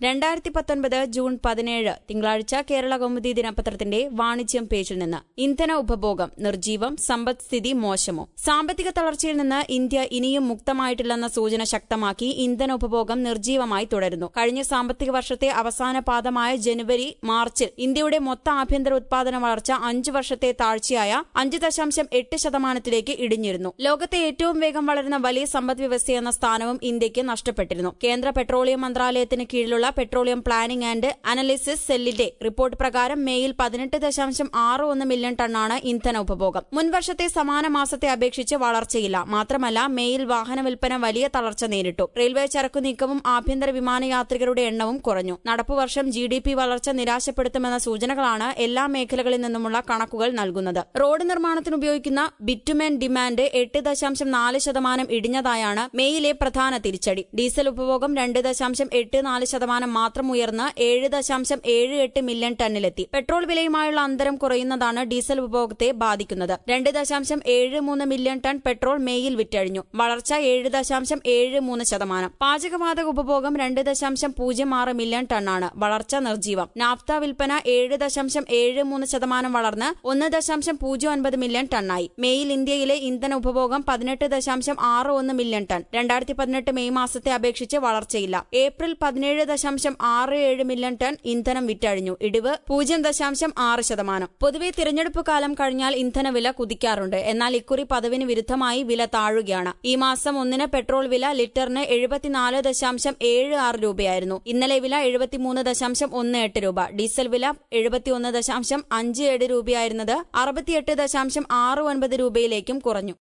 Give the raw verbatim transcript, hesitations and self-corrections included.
രണ്ടായിരത്തി പത്തൊൻപത് ജൂൺ പതിനേഴ് തിങ്കളാഴ്ച കേരള കൗമുദി ദിനപത്രത്തിന്റെ വാണിജ്യം പേജിൽ നിന്ന് ഇന്ധന ഉപഭോഗം നിർജീവം, സമ്പദ്സ്ഥിതി മോശമോ? സാമ്പത്തിക തളർച്ചയിൽ നിന്ന് ഇന്ത്യ ഇനിയും മുക്തമായിട്ടില്ലെന്ന സൂചന ശക്തമാക്കി ഇന്ധന ഉപഭോഗം നിർജീവമായി തുടരുന്നു. കഴിഞ്ഞ സാമ്പത്തിക വർഷത്തെ അവസാന പാദമായ ജനുവരി മാർച്ചിൽ ഇന്ത്യയുടെ മൊത്ത ആഭ്യന്തര ഉത്പാദന വളർച്ച അഞ്ചു വർഷത്തെ താഴ്ചയായ അഞ്ച് ദശാംശം എട്ട് ശതമാനത്തിലേക്ക് ഇടിഞ്ഞിരുന്നു. ലോകത്തെ ഏറ്റവും വേഗം വളരുന്ന വലിയ സമ്പദ് വ്യവസ്ഥയെന്ന സ്ഥാനവും ഇന്ത്യയ്ക്ക് നഷ്ടപ്പെട്ടിരുന്നു. കേന്ദ്ര പെട്രോളിയം മന്ത്രാലയത്തിന് കീഴിലുള്ള പെട്രോളിയം പ്ലാനിംഗ് ആൻഡ് അനലിസിസ് സെല്ലിന്റെ റിപ്പോർട്ട് പ്രകാരം മേയിൽ പതിനെട്ട് ദശാംശം ആറ് ഒന്ന് മില്യൺ ടണ്ണാണ് ഇന്ധന ഉപഭോഗം. മുൻവർഷത്തെ സമാന മാസത്തെ അപേക്ഷിച്ച് വളർച്ചയില്ല. മാത്രമല്ല, മേയിൽ വാഹന വിൽപ്പന വലിയ തളർച്ച നേരിട്ടു. റെയിൽവേ ചരക്കു നീക്കവും ആഭ്യന്തര വിമാനയാത്രികരുടെ എണ്ണവും കുറഞ്ഞു. നടപ്പുവർഷം ജി ഡി പി വളർച്ച നിരാശപ്പെടുത്തുമെന്ന സൂചനകളാണ് എല്ലാ മേഖലകളിൽ നിന്നുമുള്ള കണക്കുകൾ നൽകുന്നത്. റോഡ് നിർമ്മാണത്തിന് ഉപയോഗിക്കുന്ന ബിറ്റുമെൻ ഡിമാൻഡ് എട്ട് ദശാംശം നാല് ശതമാനം ഇടിഞ്ഞതായാണ് മേയിലെ പ്രധാന തിരിച്ചടി. ഡീസൽ ഉപഭോഗം രണ്ട് ദശാംശം എട്ട് നാല് ശതമാനം മാത്രം ഉയർന്ന് ഏഴ് ദശാംശം ഏഴ് എട്ട് മില്യൺ ടണ്ണിലെത്തി. പെട്രോൾ വിലയുമായുള്ള അന്തരം കുറയുന്നതാണ് ഡീസൽ ഉപഭോഗത്തെ ബാധിക്കുന്നത്. രണ്ട് ദശാംശം ഏഴ് മൂന്ന് മില്യൺ ടൺ പെട്രോൾ മേയിൽ വിറ്റഴിഞ്ഞു. വളർച്ച ഏഴ് ദശാംശം ഏഴ് മൂന്ന് ശതമാനം. പാചകവാതക ഉപഭോഗം രണ്ട് ദശാംശം പൂജ്യം ആറ് മില്യൺ ടണ്ണാണ്. വളർച്ച നിർജീവം. നാഫ്ത വിൽപ്പന ഏഴ് ദശാംശം ഏഴ് മൂന്ന് ശതമാനം വളർന്ന് ഒന്ന് ദശാംശം പൂജ്യം ഒൻപത് മില്യൺ ടണ്ണായി. മേയിൽ ഇന്ത്യയിലെ ഇന്ധന ഉപഭോഗം പതിനെട്ട് ദശാംശം ആറ് ഒന്ന് മില്യൺ ടൺ. രണ്ടായിരത്തി പതിനെട്ട് മെയ് മാസത്തെ അപേക്ഷിച്ച് വളർച്ചയില്ല. ഏപ്രിൽ പതിനേഴ് ദശാംശം ആറ് ഏഴ് മില്യൺ ടൺ ഇന്ധനം വിറ്റഴിഞ്ഞു. ഇടിവ് പൂജ്യം ദശാംശം ആറ് ശതമാനം. പൊതുവെ തിരഞ്ഞെടുപ്പ് കാലം കഴിഞ്ഞാൽ ഇന്ധനവില കുതിക്കാറുണ്ട്. എന്നാൽ ഇക്കുറി പതിവിന് വിരുദ്ധമായി വില താഴുകയാണ്. ഈ മാസം ഒന്നിന് പെട്രോൾ വില ലിറ്ററിന് എഴുപത്തിനാല് ദശാംശം ഏഴ് ആറ് രൂപയായിരുന്നു. ഇന്നലെ വില എഴുപത്തിമൂന്ന് ദശാംശം ഒന്ന് എട്ട് രൂപ. ഡീസൽ വില എഴുപത്തിയൊന്ന് ദശാംശം അഞ്ച് ഏഴ് രൂപയായിരുന്നത് അറുപത്തിയെട്ട് ദശാംശം ആറ് ഒൻപത് രൂപയിലേക്കും കുറഞ്ഞു.